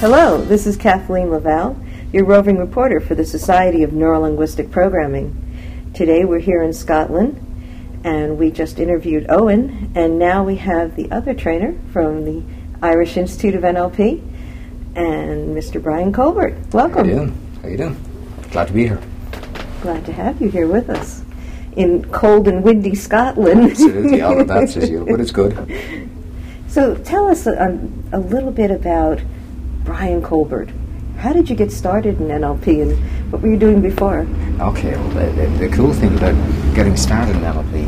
Hello, this is Kathleen Laval, your roving reporter for the Society of Neurolinguistic Programming. Today we're here in Scotland, and we just interviewed Owen, and now we have the other trainer from the Irish Institute of NLP, and Mr. Brian Colbert. Welcome. How you doing? Glad to be here. Glad to have you here with us in cold and windy Scotland. Absolutely, all of that says you, but it's good. So tell us a little bit about Brian Colbert. How did you get started in NLP, and what were you doing before? Okay, well, the cool thing about getting started in NLP,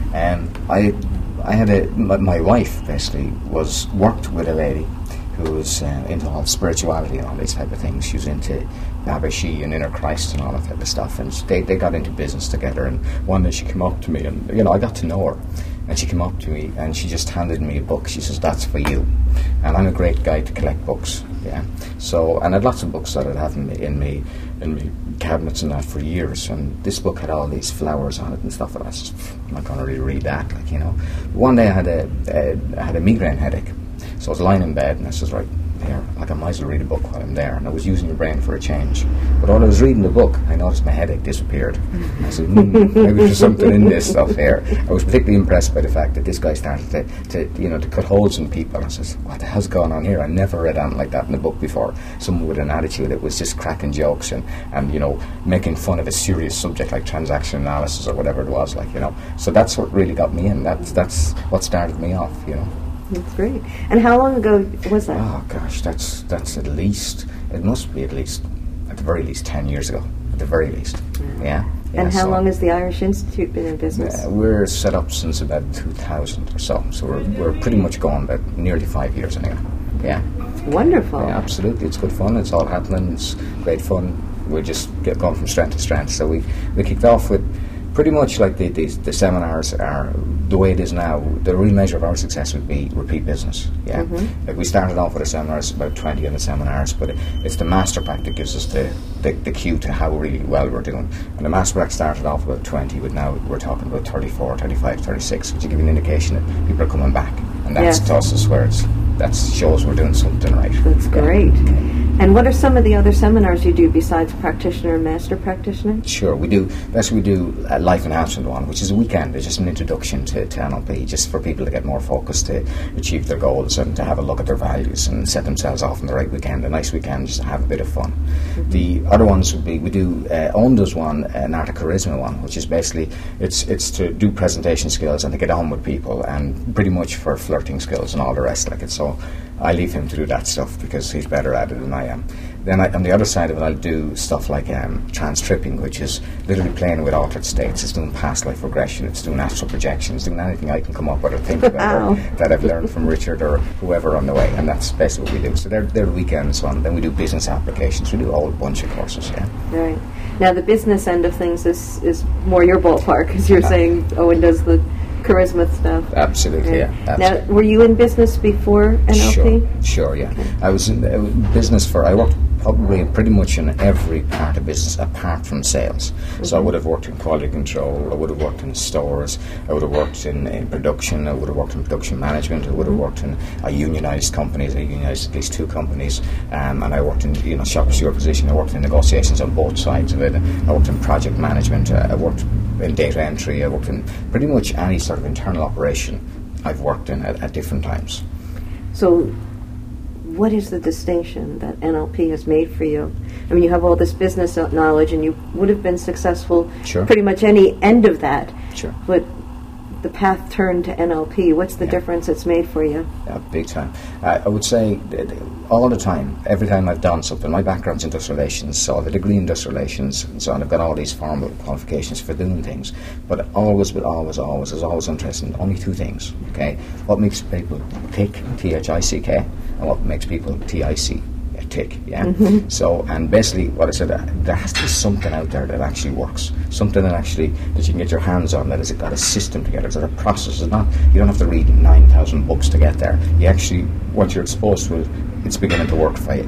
I had my wife basically worked with a lady who was into all spirituality and all these type of things. She was into Babashi and Inner Christ and all that type of stuff, and they got into business together. And one day she came up to me, and I got to know her, and she came up to me and she just handed me a book. She says, "That's for you." And I'm a great guy to collect books, yeah. So, and I had lots of books that I'd have in me cabinets and that for years. And this book had all these flowers on it and stuff. And I was just, I'm not going to really read that, One day I had a migraine headache, so I was lying in bed and I says, right here, I might as well read a book while I'm there. And I was using the brain for a change. But while I was reading the book, I noticed my headache disappeared. I said, maybe there's something in this stuff here. I was particularly impressed by the fact that this guy started to cut holes in people. I says, what the hell's going on here? I never read anything like that in a book before. Someone with an attitude that was just cracking jokes and making fun of a serious subject like transaction analysis or whatever it was, So that's what really got me in. That's what started me off, That's great. And how long ago was that? Oh gosh, that's at least, it must be at the very least 10 years ago, at the very least. Yeah. And how long has the Irish Institute been in business? We're set up since about 2000 or so we're pretty much going about nearly 5 years anyway. Yeah. Wonderful. Yeah, absolutely. It's good fun. It's all happening. It's great fun. We're just going from strength to strength. So we kicked off with pretty much like the seminars are the way it is now. The real measure of our success would be repeat business. Yeah, Like we started off with the seminars, about 20 on the seminars, but it's the master pack that gives us the cue to how really well we're doing. And the master pack started off about 20, but now we're talking about 34, 35, 36, which will give you an indication that people are coming back, and that's to us is where that shows we're doing something right. That's great. And what are some of the other seminars you do besides practitioner and master practitioner? Sure, we do a Life Enhancement one, which is a weekend. It's just an introduction to NLP, just for people to get more focused, to achieve their goals and to have a look at their values and set themselves off on the right weekend, a nice weekend, just to have a bit of fun. The other ones would be, Owen does one, an Art of Charisma one, which is basically, it's to do presentation skills and to get on with people, and pretty much for flirting skills and all the rest like it. So I leave him to do that stuff because he's better at it than I am. Then on the other side of it, I'll do stuff like trans-tripping, which is literally playing with altered states. It's doing past life regression, it's doing astral projections, doing anything I can come up with or think about that I've learned from Richard or whoever on the way, and that's basically what we do. So they're the weekends one. Then we do business applications. We do a whole bunch of courses, yeah. Right. Now the business end of things is more your ballpark, as you're saying Owen does the charisma stuff. Absolutely, yeah. Absolutely. Now, were you in business before NLP? Sure, yeah. I was in business I worked probably pretty much in every part of business apart from sales. So I would have worked in quality control, I would have worked in stores, I would have worked in production, I would have worked in production management, I would have worked in unionised companies. I unionised at least 2 companies, and I worked in shop steward position. I worked in negotiations on both sides of it. I worked in project management, I worked in data entry, I worked in pretty much any sort of internal operation I've worked in at different times. So what is the distinction that NLP has made for you? I mean, you have all this business knowledge, and you would have been successful pretty much any end of that. Sure. But the path turned to NLP. What's the difference it's made for you? Yeah, big time. I would say all the time, every time I've done something, my background's industrial relations, so I have a degree in industrial relations, and so on. I've got all these formal qualifications for doing things. But always, is always interested in only 2 things, okay? What makes people tick, T-H-I-C-K, and what makes people T-I-C, tick, yeah? So, and basically what I said, there has to be something out there that actually works, something that you can get your hands on, that has got a system together, it's a process. It's not, you don't have to read 9,000 books to get there. You actually, once you're exposed to it, it's beginning to work for you. And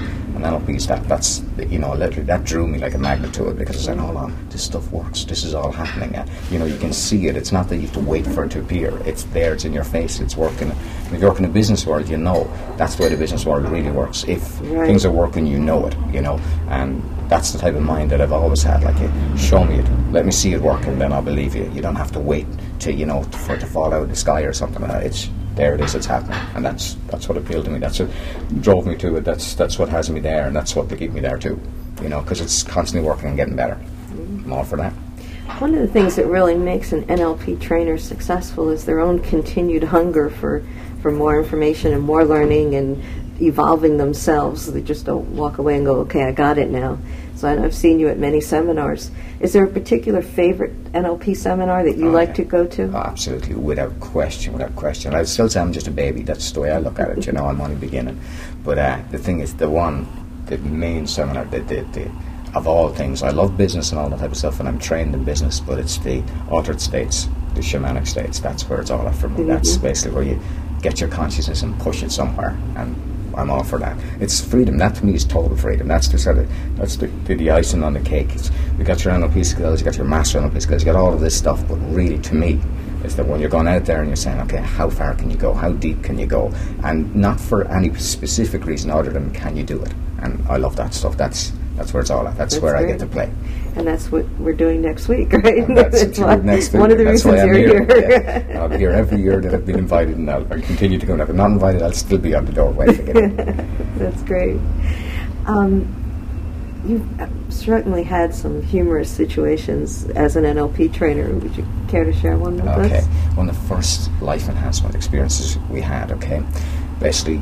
NLPs, that's literally that drew me like a magnet to it, because I said, hold on, this stuff works. This is all happening. You can see it. It's not that you have to wait for it to appear. It's there. It's in your face. It's working. And if you work in a business world, that's the way the business world really works. If things are working, you know it. And that's the type of mind that I've always had. Like, show me it. Let me see it working, then I'll believe you. You don't have to wait for it to fall out of the sky or something like that. There it is, it's happening. And that's what appealed to me. That's what drove me to it. That's what has me there, and that's what to keep me there too. Because it's constantly working and getting better. I'm all for that. One of the things that really makes an NLP trainer successful is their own continued hunger for more information and more learning and evolving themselves. They just don't walk away and go, okay, I got it now. So I've seen you at many seminars. Is there a particular favorite NLP seminar that you like to go to? Oh, absolutely, without question. I still say I'm just a baby. That's the way I look at it. I'm only beginning. But the thing is, the main seminar, of all things, I love business and all that type of stuff, and I'm trained in business, but it's the altered states, the shamanic states. That's where it's all at for me. Mm-hmm. That's basically where you get your consciousness and push it somewhere, and I'm all for that. It's freedom. That to me is total freedom. That's the icing on the cake. You got your NLP skills, you got your master NLP skills, you got all of this stuff, but really, to me, is that when you're going out there and you're saying, okay, how far can you go? How deep can you go? And not for any specific reason other than can you do it? And I love that stuff. That's where it's all at. That's where great. I get to play. And that's what we're doing next week, right? That's next week. One of the reasons you're here. Yeah. I'll be here every year that I've been invited, and I'll continue to come. If I'm not invited, I'll still be on the doorway. That's great. You've certainly had some humorous situations as an NLP trainer. Would you care to share one with us? Okay. One of the first life enhancement experiences we had, basically,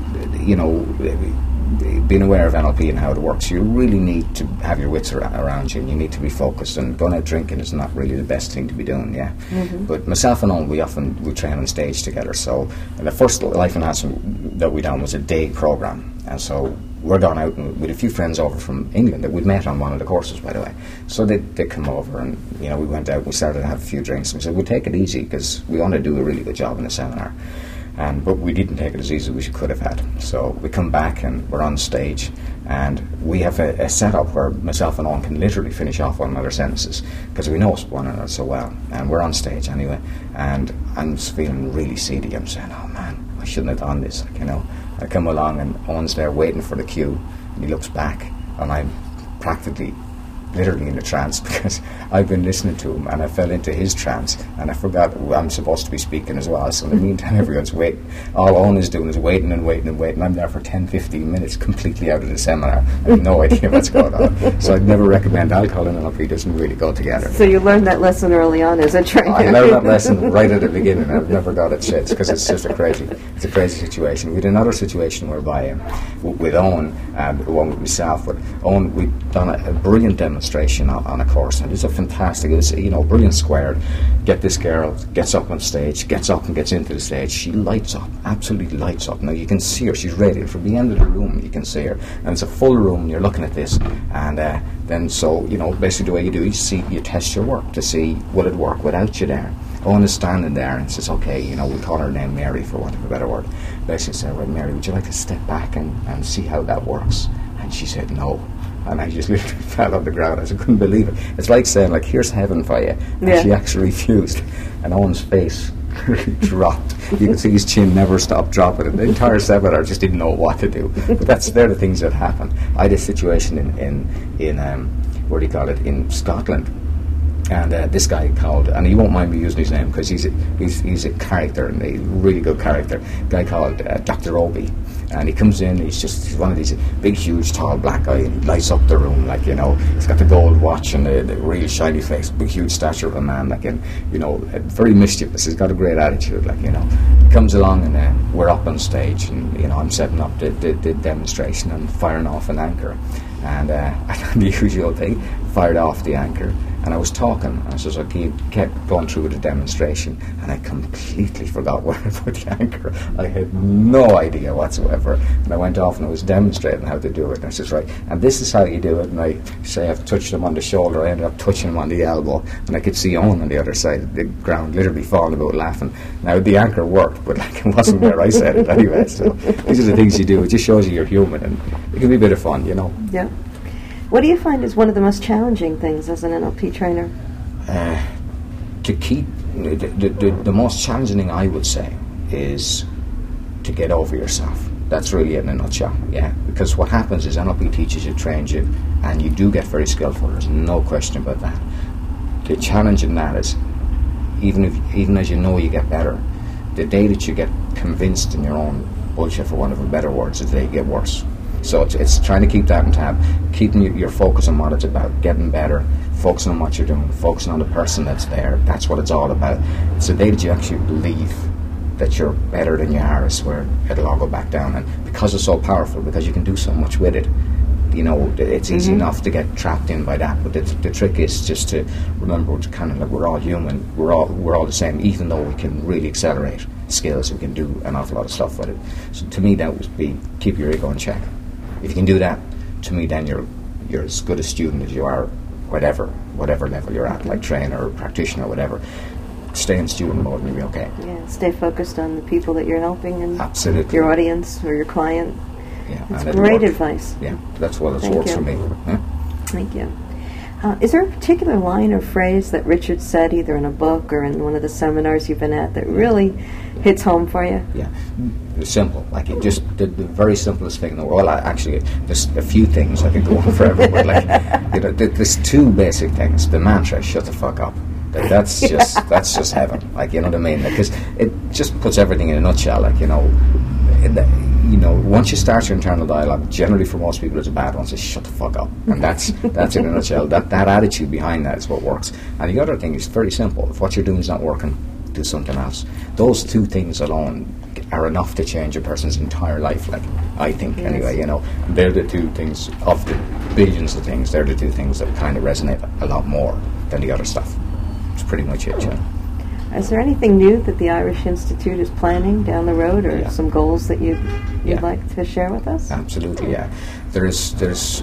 being aware of NLP and how it works, you really need to have your wits around you, and you need to be focused, and going out drinking is not really the best thing to be doing, Mm-hmm. But myself and Owen, we train on stage together, so the first life enhancement that we done was a day program, and so we're going out with a few friends over from England that we'd met on one of the courses, by the way. So they come over, and we went out, we started to have a few drinks, and we said, we'll take it easy, because we want to do a really good job in the seminar. But we didn't take it as easy as we could have had. So we come back and we're on stage, and we have a setup where myself and Owen can literally finish off one another's sentences, because we know one another so well. And we're on stage anyway, and I'm just feeling really seedy. I'm saying, oh man, I shouldn't have done this. I come along, and Owen's there waiting for the cue, and he looks back, and I'm practically literally in a trance, because I've been listening to him and I fell into his trance, and I forgot I'm supposed to be speaking as well. So in the meantime, everyone's waiting. All Owen is doing is waiting and waiting and waiting. I'm there for 10-15 minutes completely out of the seminar. I have no idea what's going on. So I'd never recommend alcohol and NLP. Doesn't really go together. So you learned that lesson early on as a trainer. I learned that lesson right at the beginning. I've never got it since, because it's just a crazy situation. We had another situation whereby with Owen, one with myself, but Owen, we'd done a brilliant demonstration on a course, and it's a fantastic, brilliant squared. Get this girl, gets up on stage, gets up and gets into the stage. She lights up, absolutely lights up. Now you can see her, she's radiant. From the end of the room you can see her, and it's a full room, and you're looking at this, and then basically the way you do, you test your work to see will it work without you there. Owen is standing there and says, okay, we'll call her name Mary, for want of a better word. Basically said, right, Mary, would you like to step back and see how that works? And she said no. And I just literally fell on the ground. I couldn't believe it. It's like saying, here's heaven for you. And she actually refused. And Owen's face dropped. You could see his chin never stopped dropping. And the entire seminar just didn't know what to do. But they're the things that happen. I had a situation in Scotland. And this guy called, and he won't mind me using his name because he's a character, and a really good character. A guy called Dr. Obi, and he comes in. He's one of these big, huge, tall black guy, and he lights up the room he's got the gold watch and the real shiny face, big, huge stature of a man, very mischievous. He's got a great attitude, He comes along, and we're up on stage, and I'm setting up the demonstration and firing off an anchor, and I done the usual thing, fired off the anchor. and I was talking, and so I kept going through the demonstration, and I completely forgot where I put the anchor. I had no idea whatsoever, and I went off and I was demonstrating how to do it, and I says, right, and this is how you do it, and I say I've touched him on the shoulder, I ended up touching him on the elbow, and I could see Owen on the other side of the ground literally falling about laughing. Now the anchor worked, but like it wasn't where I said it anyway, so these are the things you do. It just shows you you're human, and it can be a bit of fun, you know. Yeah. What do you find is one of the most challenging things as an NLP trainer? To keep the most challenging thing, I would say, is to get over yourself. That's really it in a nutshell, yeah. Because what happens is NLP teaches you, trains you, and you do get very skillful. There's no question about that. The challenge in that is, even as you know you get better, the day that you get convinced in your own bullshit, for want of a better word, is the day you get worse. So it's trying to keep that in tab, keeping your focus on what it's about, getting better, focusing on what you're doing, focusing on the person that's there. That's what it's all about. It's the day that you actually believe that you're better than you are is where it'll all go back down. And because it's so powerful, because you can do so much with it, you know, it's easy enough to get trapped in by that. But the trick is just to remember, to kind of like, we're all human, we're all the same, even though we can really accelerate skills, we can do an awful lot of stuff with it. So to me, that would be keep your ego in check. If you can do that, to me, then you're as good a student as you are, whatever level you're at, like trainer or practitioner or whatever. Stay in student mode and you'll be okay. Yeah, stay focused on the people that you're helping and absolutely your audience or your client. Yeah, that's great advice. Yeah, that's what it works for me. Yeah? Thank you. Is there a particular line or phrase that Richard said, either in a book or in one of the seminars you've been at, that really hits home for you? Yeah, it's simple. Like it just the very simplest thing in the world. Actually, there's a few things I could go on forever, but like, you know, there's two basic things. The mantra, "Shut the fuck up." That's just heaven. Like, you know what I mean? Because it just puts everything in a nutshell. Like, you know, once you start your internal dialogue, generally for most people it's a bad one. So shut the fuck up, and that's in a nutshell. That attitude behind that is what works. And the other thing is very simple. If what you're doing is not working, do something else. Those two things alone are enough to change a person's entire life. Like, I think, anyway. You know, they're the two things of the billions of things. They're the two things that kind of resonate a lot more than the other stuff. It's pretty much it, you know. Is there anything new that the Irish Institute is planning down the road, or some goals that you'd like to share with us? Absolutely, yeah. There's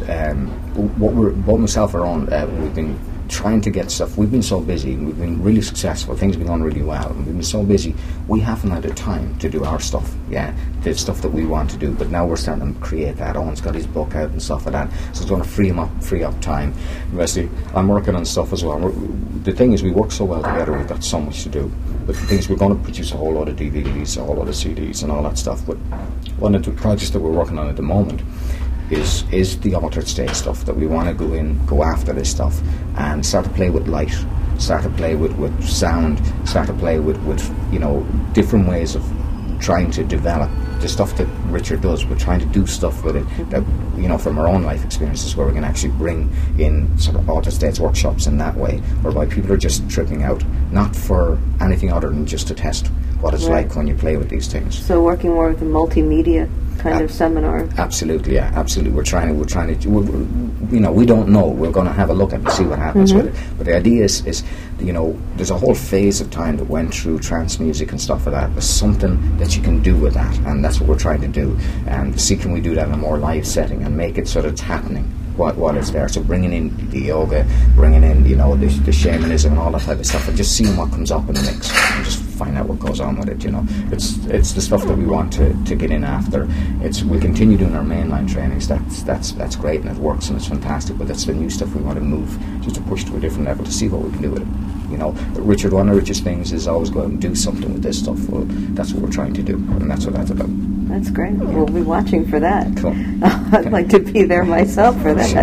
both myself and Owen, we've been trying to get stuff. We've been so busy, we've been really successful, things have been going really well, and we've been so busy, we haven't had the time to do our stuff, the stuff that we want to do, but now we're starting to create that. Owen's got his book out and stuff like that, so it's going to free up time. Basically, I'm working on stuff as well. The thing is, we work so well together, we've got so much to do, but the thing is, we're going to produce a whole lot of DVDs, a whole lot of CDs and all that stuff, but one of the projects that we're working on at the moment is the altered state stuff, that we want to go after this stuff and start to play with light, start to play with sound, start to play with different ways of trying to develop the stuff that Richard does. We're trying to do stuff with it that, from our own life experiences, where we can actually bring in sort of altered states workshops in that way, whereby people are just tripping out, not for anything other than just to test what it's like when you play with these things. So working more with a multimedia kind of seminar. Absolutely, yeah, absolutely. We're trying to, we don't know. We're going to have a look at it and see what happens with it. But the idea is, there's a whole phase of time that went through trance music and stuff like that. There's something that you can do with that, and that's what we're trying to do. And see, can we do that in a more live setting and make it so that it's happening while it's there. So bringing in the yoga, bringing in, the shamanism and all that type of stuff, and just seeing what comes up in the mix, and just find out what goes on with it. It's the stuff that we want to get in after. We continue doing our mainline trainings. That's great and it works and it's fantastic. But that's the new stuff we want to move, just to push to a different level to see what we can do with it. But Richard, one of Richard's things is always go out and do something with this stuff. Well, that's what we're trying to do, and that's what that's about. That's great. We'll be watching for that. Cool. I'd like to be there myself for that.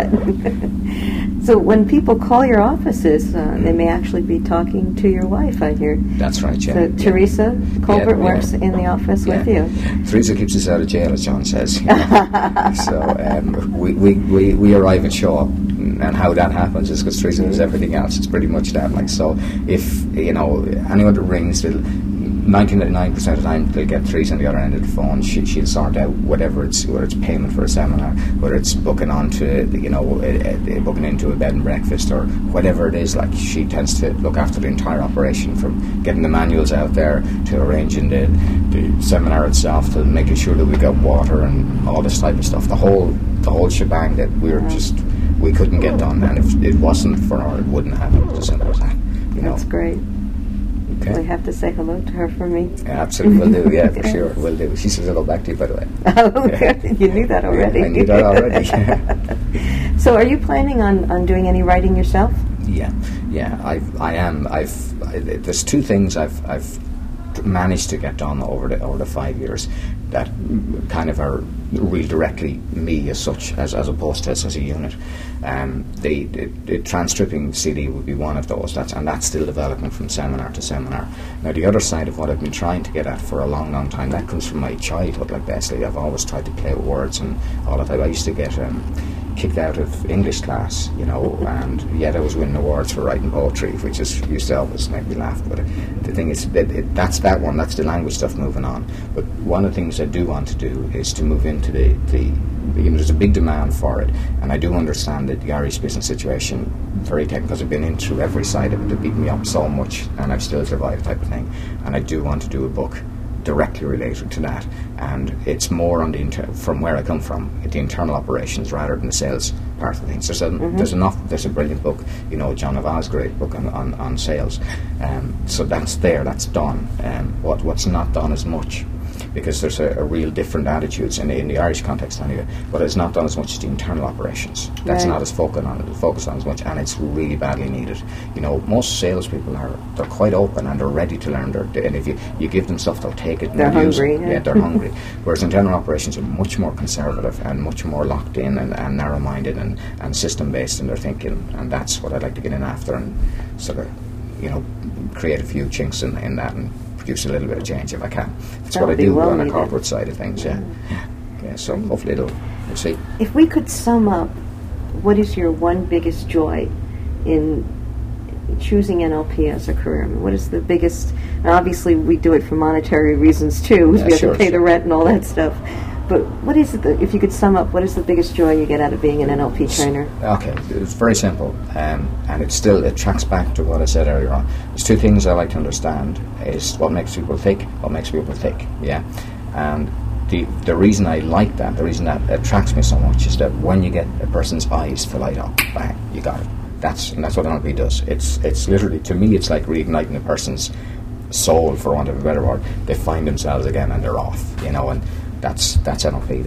So when people call your offices, they may actually be talking to your wife, I hear. That's right, yeah. So Teresa Colbert works in the office with you. Teresa keeps us out of jail, as John says. So we arrive and show up, and how that happens is because Teresa does everything else. It's pretty much that. So if anyone that rings, 99% of the time they'll get threes on the other end of the phone. She'll sort out whether it's payment for a seminar, whether it's booking onto booking into a bed and breakfast or whatever it is. Like, she tends to look after the entire operation, from getting the manuals out there to arranging the seminar itself, to making sure that we got water and all this type of stuff. The whole shebang that we couldn't get done, and if it wasn't for her, it wouldn't happen. It's as simple as that. That's great. Okay. We have to say hello to her for me. Yeah, absolutely, will do. Yeah, for sure, will do. She says hello back to you, by the way. Oh, good. You knew that already. Yeah, I knew that already. So, are you planning on doing any writing yourself? Yeah. I am. There's two things I've managed to get done over the 5 years that kind of are real directly me as such, as opposed to as a unit. The transcripting CD would be one of those, that's still developing from seminar to seminar. Now, the other side of what I've been trying to get at for a long, long time, that comes from my childhood. Like, basically, I've always tried to play with words and all that. I used to get kicked out of English class, and yet I was winning awards for writing poetry, which used to always make me laugh. But the thing is, that's the language stuff moving on. But one of the things I do want to do is to move into there's a big demand for it, and I do understand that the Irish business situation, very technical, because I've been in through every side of it. They beat me up so much, and I've still survived, type of thing. And I do want to do a book directly related to that, and it's more on from where I come from, the internal operations rather than the sales part of things. There's a brilliant book, John Naval's great book on sales, so that's done. What's not done as much, because there's a real different attitudes in the Irish context anyway, but it's not done as much as the internal operations. That's not as focused on as much, and it's really badly needed. Most salespeople they're quite open and they're ready to learn. And if you give them stuff, they'll take it. They're hungry. Yeah, they're hungry. Whereas internal operations are much more conservative and much more locked in and narrow-minded and system-based in their thinking, and that's what I'd like to get in after, and sort of, create a few chinks in that and produce a little bit of change if I can. That's what I do on the corporate side of things. Yeah. So hopefully we'll see. If we could sum up, what is your one biggest joy in choosing NLP as a career? I mean, what is the biggest? And obviously, we do it for monetary reasons too. We have to pay the rent and all that stuff. But what is it if you could sum up, what is the biggest joy you get out of being an NLP trainer? Okay, it's very simple, and it tracks back to what I said earlier on. There's two things I like to understand: is what makes people think, what makes people tick. Yeah, and the reason I like that, the reason that attracts me so much, is that when you get a person's eyes to light up, bang, you got it. That's what NLP does. It's literally, to me, it's like reigniting a person's soul, for want of a better word. They find themselves again and they're off, and that's NLP.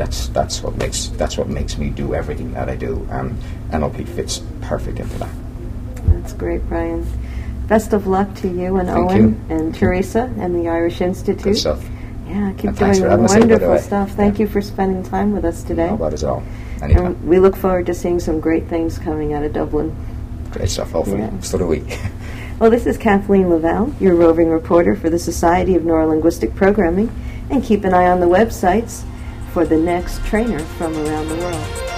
That's what makes me do everything that I do, and NLP fits perfect into that. That's great, Brian. Best of luck to you and Owen and Teresa and the Irish Institute. Good stuff. Yeah, keep doing wonderful stuff. Thank you for spending time with us today. No, about it all. Anytime. And we look forward to seeing some great things coming out of Dublin. Great stuff, hopefully. Yeah. So do we. Well, this is Kathleen Lavelle, your roving reporter for the Society of Neurolinguistic Programming, and keep an eye on the websites for the next trainer from around the world.